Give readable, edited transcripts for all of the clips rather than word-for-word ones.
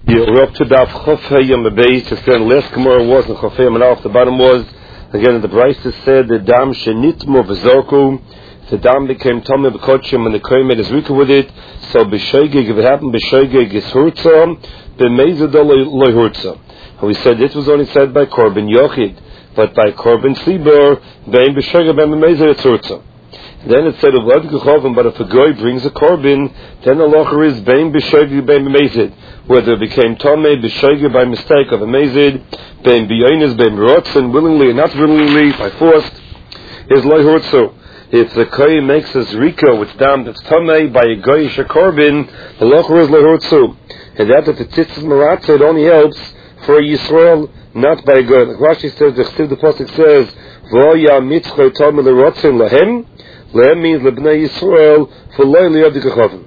Yeah, we're up to Daf Chofei on the base. It's the last Gemara was and Chofei and off the bottom was again the Brisa said the dam shenitmo v'zoku. The dam became Tomei b'kochim and the Kohen made his rika with it. So b'shoigeg, if it happened b'shoigeg is hurtza, b'meized loy hurtza. And we said this was only said by Korban Yochid, but by Korban Sibur, bein b'shoigeg bein b'meized it's hurtza. Then it said, but if a goy brings a korban, then the locher is bein b'shoigeg bein b'meized. Whether it became Tomei b'shoigeg by mistake of a mezid, bein b'yonis bein b'rotzen, willingly and not willingly, by force, is loy hurtza. If the kohen makes a zrika with dam that's Tomei by a goyish korban, the locher is loy hurtza. And that if the tzitzis maratza, it only helps for a Yisrael, not by a goy. Like Rashi says, the pasuk says, v'oya mitzchoy Tomei l'rotzen lahem. Lehem means lebnei Yisrael for loy liyavdikachavim.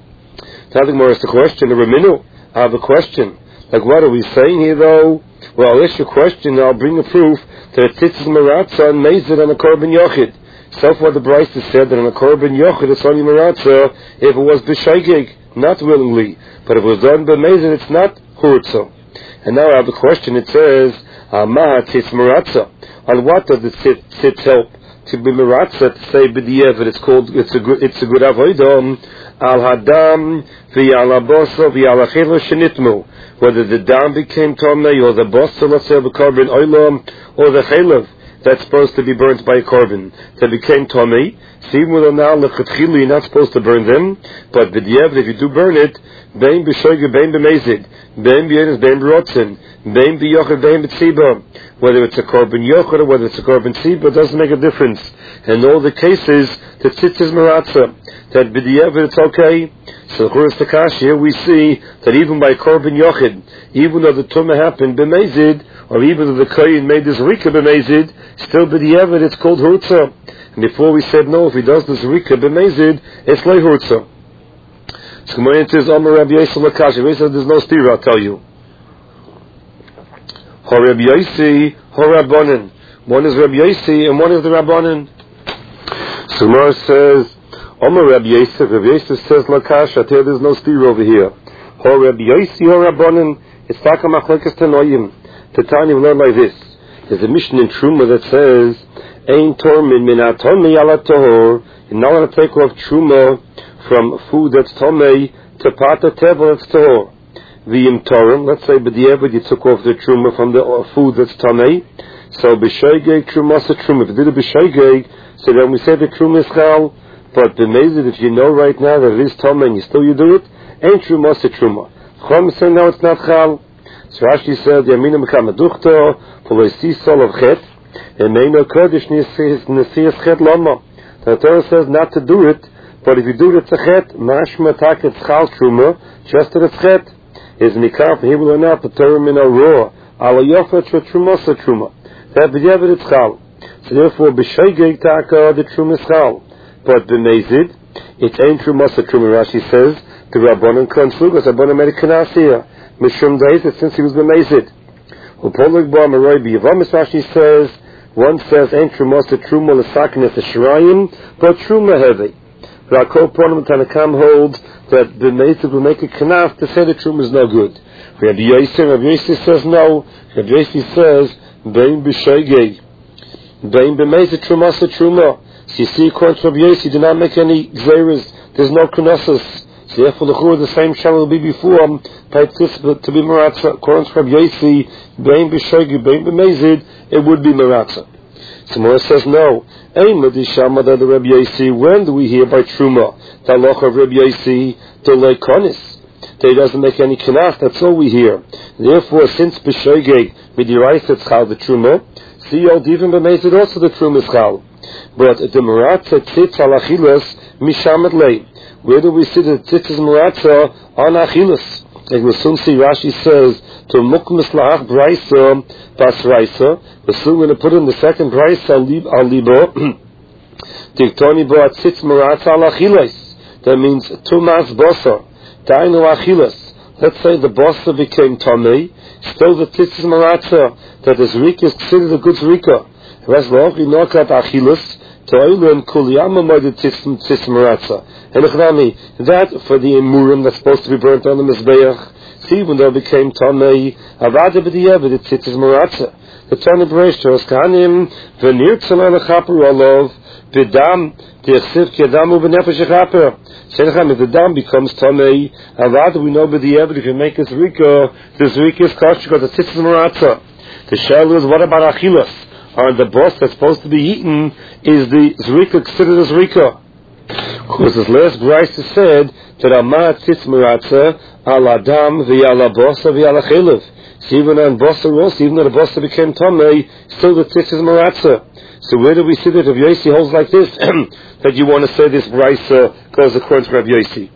Now the Gemara is the question, I have a question. Like, what are we saying here, though? Well, I'll ask you a question, and I'll bring a proof that it's tzitzis maratza and mezid on a korban yochid. So far, the Brisa said that on a korban yochid it's only maratza if it was b'shoigeg, not willingly. But if it was done by mezid, it's not hurtza. And now I have a question. It says, maha tzitz maratza. On what does the tzitz help? To be maratza, to say b'diyev, it's a good avodah. Al hadam v'yal abosa v'yal achilo shenitmu. Whether the dam became tomei or the bosa, let's say, of a korban oilam, or the chaylev that's supposed to be burnt by a korban that became tomei. See, even now lechatchili, you're not supposed to burn them, but b'diyev, if you do burn it, bein b'shoigeg, bein b'mezid, bein b'yonis, bein b'rotzen, bein b'yochid, bein b'tziba. Whether it's a korban yochid or whether it's a korban tziba, doesn't make a difference. In all the cases, the tzitzis maratza, that b'diyev it's okay. So here we see that even by korban yochid, even though the tumah happened b'mezid, or even though the kohen made this rika b'mezid, still b'diyev it's called hurtza. And before we said no, if he does this rika b'mezid, it's like hurtza. So Gemara says, Amar Rabbi Yossi l'kash. Rabbi says there's no stira, I'll tell you. Ho Rabbi Yossi, ho Rabbanan. One is Rabbi Yossi and one is the Rabbanan. So Gemara says, Amar Rabbi Yossi. Rabbi Yossi says l'kash. I tell you there's no stira over here. Ho Rabbi Yossi, ho Rabbanan. It's taka machlekes tanoim. The Tanya we learn like this. There's a mission in Truma that says, Ein tormin min atomei ala tohor. You're not going to take off Truma from food that's tomei to pata tevel that's tohor. V'im torim, let's say b'diavad you took off the Truma from the food that's tomei. So b'shoigeg Truma sa Truma. If you did a b'shoigeg, so then we say the Truma is chal. But b'mezid, if you know right now that it is tomei and you do it, ain't Truma sa Truma. Chom say now it's not chal. So Rashi said, Yamina mekam aduchto, for see sol of chet, and meino kodesh nesiyas chet lama. The Torah says not to do it, but if you do it, it's a chet. Mashma taket chal truma, just that it's chet. Is nikaf, he will not, the Torah min roa, ala yofet truma sa truma. That b'yevet it's chal. So therefore, b'shoigeg taka, the truma is chal. But b'mezid, it ain't truma sa truma, Rashi says, the Rabbanan kan sugas, Rabbanan made a kanasiyah. Mishum David, since he was b'mezid. Rashi says, one says, ain't truma sa truma l'sakin at the shrayim, but truma heavy. Rakol Ponim Tanakam holds that b'mezid will make a kanaf to say the truma is no good. Rabbi Yossi says no. Rabbi Yossi says, bein b'shoigeg, bein b'mezid truma sa truma. So you see, according to Rabbi Yossi, do not make any gzeres. There's no knossos. So therefore, the same shall will be before to be maratza. According to Rabbi Yossi, bein b'shoigeg, bein b'mezid, it would be maratza. So Mora says no. Ein l'dishama da the Rabbi Yossi. When do we hear by truma the halacha of Rabbi Yossi to leikonis? That he doesn't make any kanaf. That's all we hear. Therefore, since b'shoigeg midiraisa it's chal the truma, see old even b'mezid also the truma is chal. But the maratza tzitz al achilas mishamet lei. Where do we see the tzitzis maratza on achilas? Like we'll soon see Rashi says, to mukmis la'ach braisa bas raisa. We're soon going to put in the second braisa al libo. Diktoni bo atzitz maratza al achilas. That means tumas bosa. Dainu achilas. Let's say the bosa became tomei. Still the tzitzis maratza. That the zrika is considered a good zrika. Res lo'ach inokat achilas. Toilen Kuliyama Moed Tzitz Maratza. And that for the Emurim that's supposed to be burnt on the Mizbeach, see, even though it became Tamei, Avada B'diavad, it's Tzitz Maratza. The Tana B'reish Toras Kahanim, V'nir Tzalal Chaper Olov, B'dam, T'yachsiv K'yadamu B'nefesh Chaper. If the dam becomes Tamei, Avada, we know B'diavad, if you make this Rika is kosher because it's Tzitz Maratza. The shell is, what about Achilas? Or the boss that's supposed to be eaten, is the Zrika considered as Rika? Because this last Bryce said that Amat Tzitz Maratza al Adam v'yala Bosa v'yala Chelev. So even on Bosa also, even though the Bosa became Tamei, still the Tzitz is Maratza. So where do we see that Rav Yossi holds like this? That you want to say this Bryce goes according to Rav Yossi.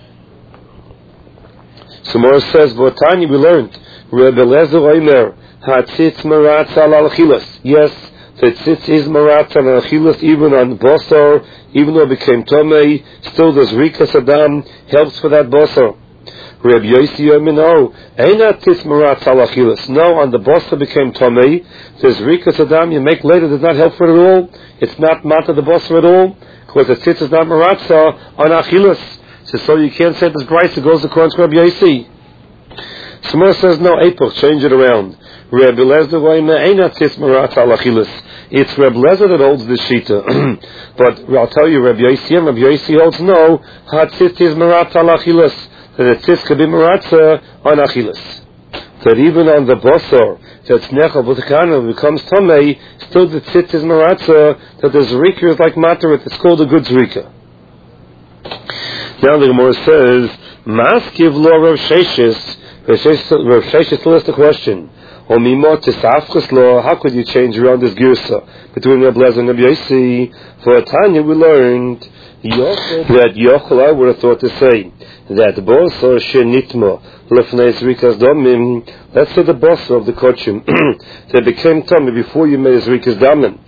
So Morris says, V'otani we learned, Rebbe Lezer Omer, Ha-Tzitz Maratza al Achilas. Yes, the Tzitz is Maratza al Achilas, even on Bosa, even though it became Tomei, still the Zrika Saddam helps for that Bosa. Reb Yossi Yomino, Eina Tzitz Maratza al Achilas. No, on the Bosa became Tomei, the Zrika Saddam you make later does not help for it at all. It's not Mata the Bosa at all, because the Tzitz is not Maratza on Achilas. So you can't say this price, it goes according to Reb Yossi. Samar says, no, Epoch, change it around. Reb Lezer Eina Tzitz Maratza al Achilas. It's Reb Lezer that holds this shita. But I'll tell you, Reb Yossi holds no, Ha-Tzitz is Maratza al Achilas. That the Tzitz could be Maratza on Achilas. That even on the Bosor, that's Nechal B'Tekana, becomes Tamei, still the Tzitz is Maratza, that the Zrika is like Matarit, it's called a good Zrika. Now the Gemara says, Maskiv lo Rav Sheshis. Rav Sheshis still has the question. How could you change around this girsa between Reb Lezer and Reb Yossi? For Tanya we learned that Yochel, I would have thought to say that the boss or Shenitma Lefnei Zrikas Domim, let's say the boss of the Kochim that became Tomei before you made Zrikas Domim,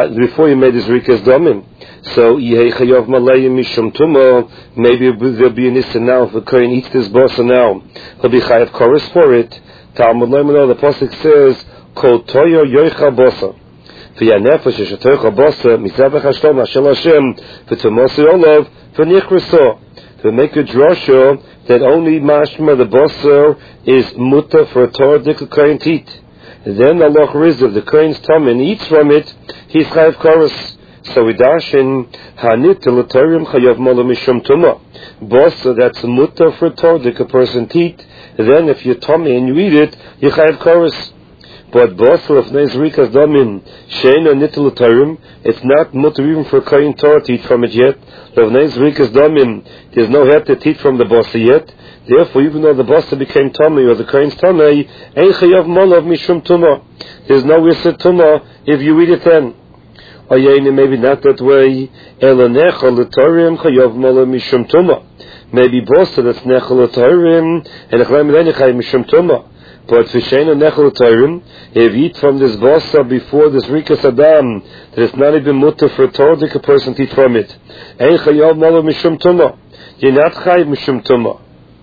so Yehei Chayav Malayim Mishum Tuma, maybe there'll be an issa now if the Kohen eats this boss now, he'll be Chayav Chorus for it. Talmud Leimano, the Pasuk says, Kol Toyo Yoicha Bosa. V'yanefesh Yeshatoicha Bosa, Mizabech Hashlom Hashel Hashem, V'tomosi Olav, V'nichriso. To make a drosha that only mashma the Bosa is muta for a Torah Dika Kohen Tit. Then Allah Rizv, the Kohen's tum and eats from it, he's Chayav Chorus. So we dash in Hanit L'Torim Chayav Mola Mishum Tuma. Bosa, that's muta for a Torah Dika person Tit. Then if you're tummy and you eat it, you chayav chorus. But bosa of nezrikas damin sheina nitel tarim, it's not mutter even for kohen Torah to eat from it yet. Of nezrikas damin, there's no head to eat from the bosa yet. Therefore, even though the bosa became tummy or the kohen's tummy, ein chayav molav mishum tuma. There's no issa tuma if you eat it then. Ayayne maybe not that way. Elanecha l'tarim chayav molav mishum tuma. Maybe bosa that's nechal l'tayrim and echlaim l'enichay mishum tuma. But v'sheina nechal l'tayrim, if you eat from this bosa before this rikas adam, that it's not even mutter for a Torah person to eat from it. Ein chayav malav mishum tuma. You're not chayav mishum tuma.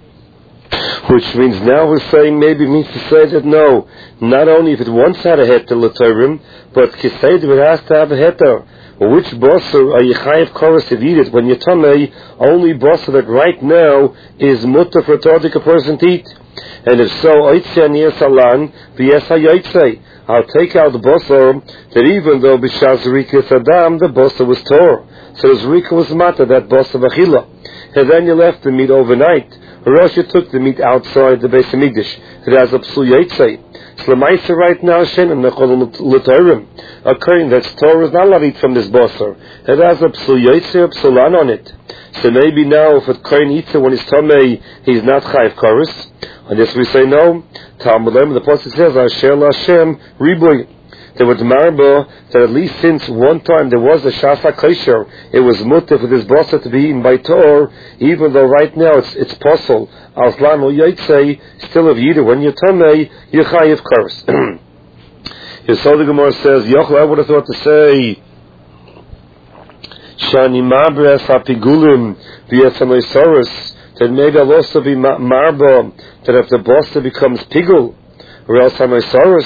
Which means now we're saying maybe means to say that no, not only if it once had a heter l'tayrim, but kisayid it has to have a heter. Which bosa are you chayav chorus if you eat it when you're tamei? Only bosa that right now is mutter for a Torah person to eat. And if so, oitzei aniyas alan v'yes hayotzei. I'll take out the bosa that even though b'shaz rikas adam the bosa was tor, so the zrika was matter that bosa v'achila, and then you left the meat overnight, or else you took the meat outside the Beis Hamikdash. It has a psul yotzei. Slamaisa right now, Shenem Nechol L'Torim. A kohen that's Torah is not allowed to eat from this boser. It has a psul yotzei, a psulan on it. So maybe now, if a kohen eats it when he's tamei, he's not chayav chorus. On this we say no. Talmud Lem, the Pasuk says, Asher L'Hashem Riboy. There was marba that at least since one time there was a shasa kosher, it was mutter for this boser to be eaten by Torah, even though right now it's possible. Aslan or Yotzei, still if you eat it when you're tamei, you're chayav chorus. So the Gemara says, Yochel, I would have thought to say, Shani Mabres Hapigulim V'Yetzamoisaurus, that maybe I'll also be marba that if the boser becomes pigul, or else Hamoisaurus,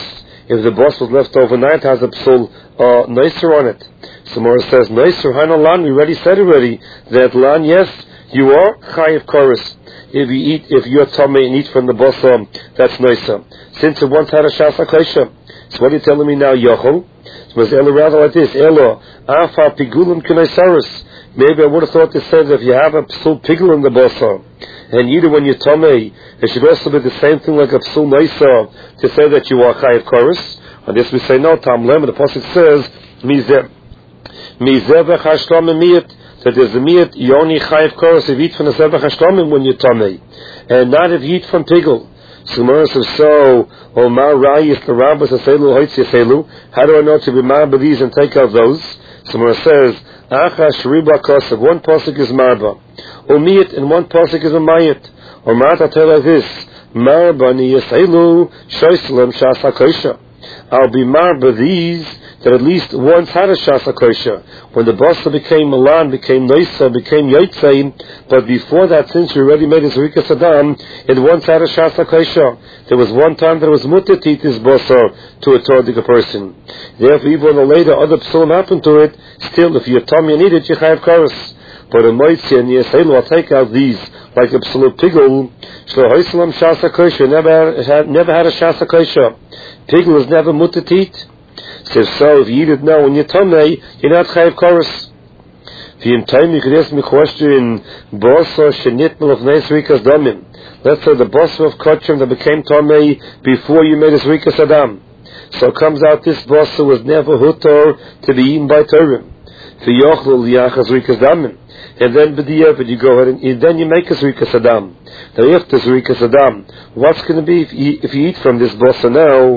If the boss was left overnight, has a psul nicer on it. So Mora says, nicer, haino lan, we already said that lan, yes, you are chayiv chorus. If you're tummy and eat from the bossa, that's nicer. Since it once had a shasa kaisha. So what are you telling me now, Yochel? So was Elo rather like this, Elo, afa pigulim kunaisaris. Maybe I would have thought to say that if you have a psul pigul in the bossa, and either when you're tummy, it should also be the same thing like a psul naisa, to say that you are chayiv chorus. On this we say no, Tam Lem, and the pasuk says, mizeh v'chashlam miyat, that there's a miyat, you only chayiv chorus if you eat from the zevach hashlamim when you're tummy, and not if you eat from pigul. So Gemara says, so, Omar Rayis, the rabbis aselu, hoitzi aselu, how do I know to be marba these and take out those? So Gemara says, Acha shriba kosev, one pasuk is marba, umiyat, and one pasuk is umayat. Omar, I tell you like this, marba ni aselu, shoyslem shasa kosha. I'll be marba these that at least once had a shasa kosha. When the bossa became malan, became noisa, became yaitzein, but before that, since you already made his rika sadam, it once had a shasa kosha. There was one time that it was mutter to eat this bossa to a tordic person. Therefore, even when later other psulim happened to it, still, if you're tummy and eat it, you have chorus. But a moitzi and yeselu, I'll take out these, like a psul pigul, shlo hoislam shasa kosha, never had a shasa kosha. Pigul is never mutter to eat. So if you eat it now when you're tummy, you're not chayiv chorus. If you're in time, you could ask me a question, bossa shenitmel of neis rikas damim. Let's say the bossa of kachim that became tummy before you made his rikas adam. So it comes out this bossa was never hutor to be eaten by Turim. For yochel yachas rikas damim. And then b'diavad you go ahead and then you make a zrikas adam. Now if the zrikas adam, what's going to be if you eat from this bossa now?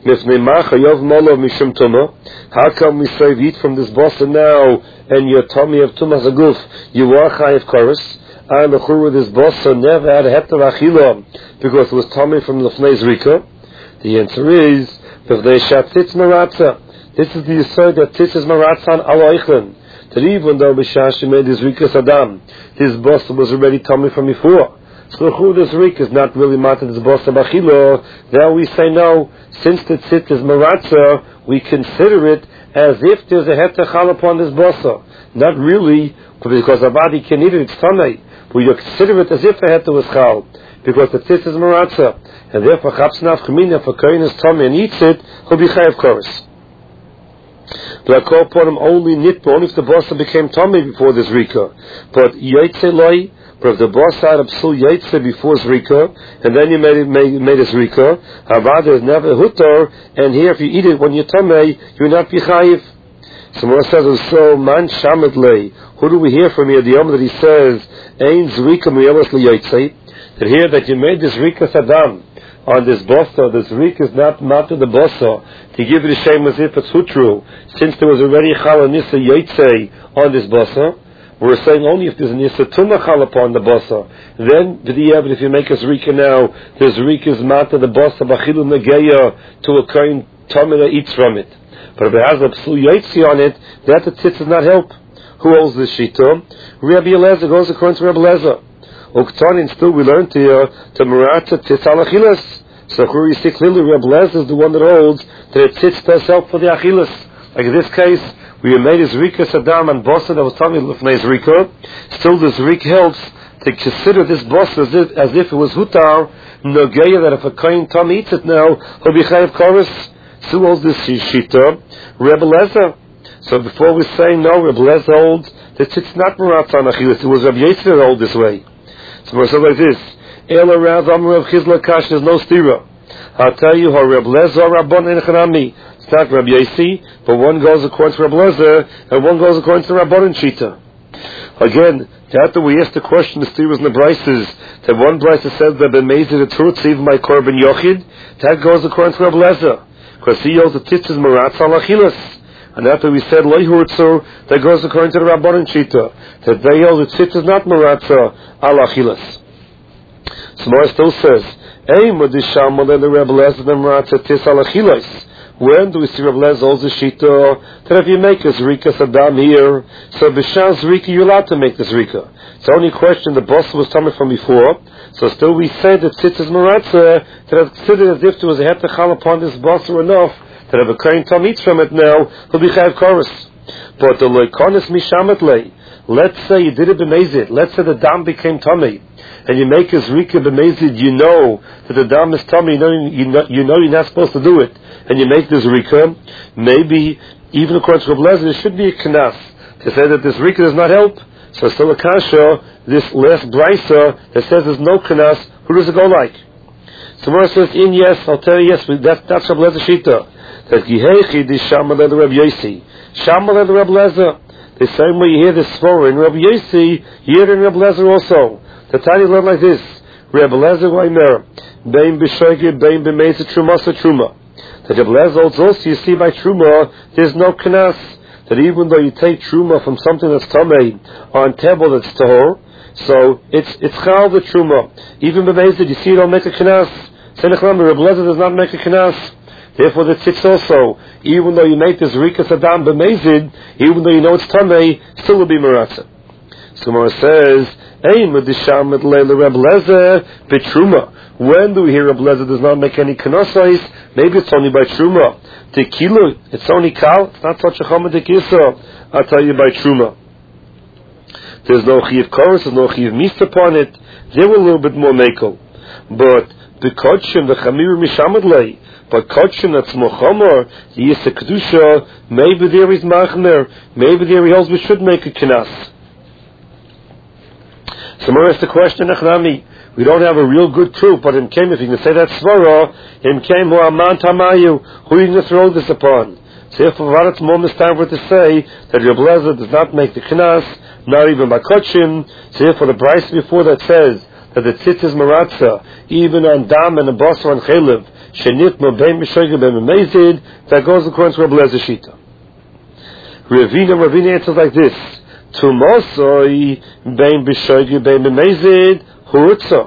How come we say if you eat from this bossa now and your tummy of tumas aguf, you are chayiv chorus? And the chur with this bossa never had a heter achila because it was tummy from lefnei zrika. The answer is if they shat tzitz maratza. This is the aside that tzitz is maratza on ala eichlin. That even though Bishashi made his rikas adam, his bossa was already tummy from before. So this rik is not really matter this bossa bachilo. Now we say no. Since the tzit is maratza, we consider it as if there's a heter chal upon this bossa. Not really, because Avadi can eat it, it's tummy. But you consider it as if the heter was chal, because the tzit is maratza. And therefore, chapsnaf chumina, if a kohen is tummy and eats it, he'll be chayav chorus. But I call upon him only nitba, only if the bossa became tummy before this rika. But yaitze loi, but if the boss had a psul yaitze before zrika, and then you made a zrika, havada is never hutor, and here if you eat it when you're tamei, you're not bichayiv. So Mora says, so man shamet lei. Who do we hear from here? The Yom that he says, ein zrika miyalas liyaitze, that here that you made this zrika sadam on this bossa, this zrika is not to the bossa, to give it a shame as if it's hutru, since there was already chalanissa yaitze on this bossa. We're saying only if there's an Yisatuma chal upon the bossa. Then, if you make a zrika now, the zrika is mata the bossa, bachilu negeya, to a kohen tummy that eats from it. But if it has a psul yaitzi on it, that the tzitz does not help. Who holds this shita? Rabbi Eliezer goes according to Rabbi Eliezer. Uktanin, still we learned here, to maratza tzitz al achilas. So here you see clearly Rabbi Eliezer is the one that holds that it tzitz does help for the achilas. Like in this case, we made his rika sadam and bossa that was talking about his rika. Still, this rika helps to consider this bossa as if it was hutar nogeya, that if a kohen tam eats it now, he'll be chayav chorus. So holds this shita, Rebbe Lezer. So before we say no, Rebbe Lezer holds that it's not maratza on achilas. It was Rabbi Yisrael that holds this way. So we're saying like this: Ela Rav Amar Rav Chizla Kash. There's no stira. I'll tell you how Rebbe Lezer Rabbon and Chanami. It's not Rabbi Yossi, but one goes according to Rabbi Lezer, and one goes according to Rabbanan Shita. Again, after we asked the question, the Steers and the Brises, that one Brise says that b'meizer the truth, even my korban yochid, that goes according to Rabbi Lezer, because he holds the tzitz is maratz al achilas. And after we said loy hurtzu, that goes according to the Rabbanan Shita, that they hold the tzitz is not maratz al achilas. So Mara still says, Ein madisham the Rebbe Lezer the maratz tzitz al achilas. When do we see Reb Lezer holds the shita that if you make a zrika sadam here, so b'shas zrika you're allowed to make the zrika? It's the only question the boss was coming from before. So still we say that tzitzis maratza that is considered as if there was a hetachal upon this boss or enough that if a kohen tom eats from it now, he'll be chayav chorus. But the loikonis mishamet lei. Let's say you did it b'mezid. Let's say the dam became tummy, and you make a zrika b'mezid. You know that the dam is tummy. You know you're not supposed to do it, and you make the zrika. Maybe even according to Reb Lezer, there should be a knas to say that this zrika does not help. So still a kasha. This last brisa that says there's no knas. Who does it go like? So Mora says in yes, I'll tell you yes. That's Reb Lezer shita. That gihechi di shamal and Reb Yosi. Shamal and Reb Lezer. The same way you hear this svara in Reb Yosi, you hear it in Reb Lezer also. The Tanya learned like this: Reb Lezer Weimer, bein b'shoigid, bein b'meizet trumasa truma. That Reb Lezer holds also, you see by truma, there's no knas. That even though you take truma from something that's tamei on table that's tahor, so it's chal the truma. Even b'meizet, you see, you don't make a knas. Reb Lezer does not make a knas. Therefore, the tzitz also, even though you make this rikas adam b'mezid, even though you know it's tamei, still will be maratza. So Gemara says, "Ein medisham et leila Reb Lezer b'truma." When do we hear Reb Lezer does not make any kanosais? Maybe it's only by truma. Tekilu, it's only kal. It's not such a chama dekisa. I'll tell you by truma. There's no chiv chorus, there's no chiv mist upon it. They were a little bit more mekel, but the kodshim, the chamir mishamed lei. But kodshim that's mochomer, the yisa kedusha, maybe there is machmer, maybe there he holds we should make a kinas. So more is the question, Achnami. We don't have a real good proof, but him came, if you can say that svara, him came who aman tamayu, who you can throw this upon. So if what it's more time for to say that Reb Lezer does not make the kinas, not even by kodshim. So if for the price before that says that the tzitz is maratza, even on dam and a basar and chelev, shenitma bein mishoigah bein memezid, that goes according to Reb Lezer shita. Ravina answers like this: Tumosoi bein bishoigah bein memezid hurutza.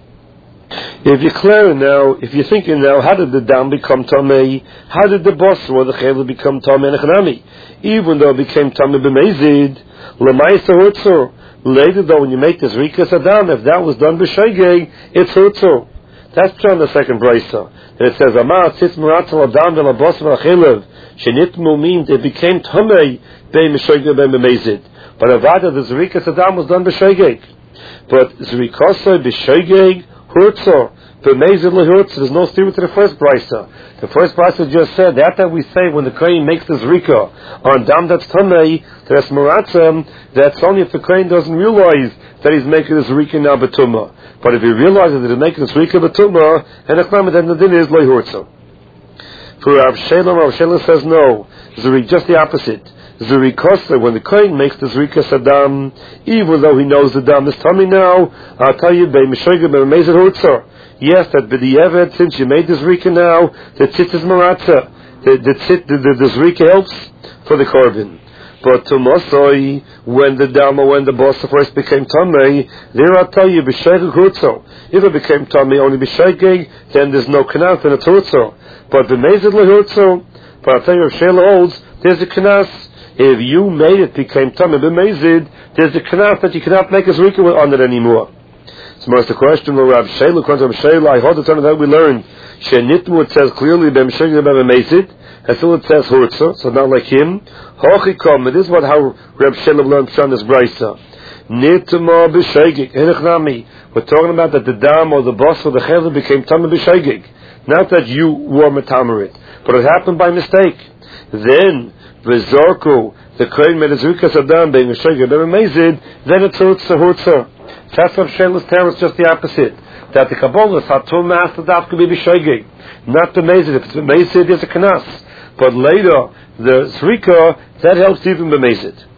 If you're clear now, if you're thinking now, how did the dam become tamei? How did the basar or the chelev become tamei nechanami? Even though it became tamei b'mezid, lemaisa hurutza. Later though, when you make this rikas adam, if that was done b'shoigeg, it's hurutza. That's on the second brisa. And it says, Amar tzitz meratzal adam vel abos vel chelev, shenitmu means it became tamei bein mishoigeg bein memezid. But avada, the zrikas adam was done b'shoigeg. But zrikosoi b'shoigeg hurtzo, b'mezid lehurtzo. There's no steer to the first brisa. The first brisa just said that we say when the kohen makes the zrika on dam that's tamei, that's meratzam. That's only if the kohen doesn't realize that he's making the zrika now b'tumah. But if he realizes that he's making the zrika b'tumah, and then the din is lehurtzo. For Rav Shela says no. Just the opposite. Zurikosa, when the kohen makes the zrika sadam, even though he knows the dam is tummy now, I'll tell you, bein mishoigah bein memezid hurtza. Yes, that b'di'evet, since you made the zrika now, the tzitz is maratza. The zrika helps for the korban. But tumosoi, when the dam or when the boss first became tummy, there I'll tell you, b'shoigah hurtza. If it became tummy only b'shoigah, then there's no knas, then it's hurtza. But b'mezid lehurtza, but I'll tell you, if Shela holds, there's a knas. If you made it became tamei b'mezid, there's a knas that you cannot make a zrika on it anymore. So most the question of Rav Shela, according to Rav Shela, I hold the time that we learned. Shenitmu, it says clearly b'meshogeg b'mezid, and still it says hurtza, so not like him. Hochikom, it is what how Rav Shela learned from this brisa. Nitma b'shogeg, hinachnami. We're talking about that the dam or the boss or the chelev became tamei b'shogeg. Not that you were metamer it, but it happened by mistake. Then v'zorku, the kohen made a zrikas adam being a shogeg b'mezid, then it's hurtza. That's what Shela's terror is just the opposite. That the Kabbalah hatum master daf could be b'shogeg, not b'mezid. If it's b'mezid, there's a knas. But later, the zrika that helps even b'mezid.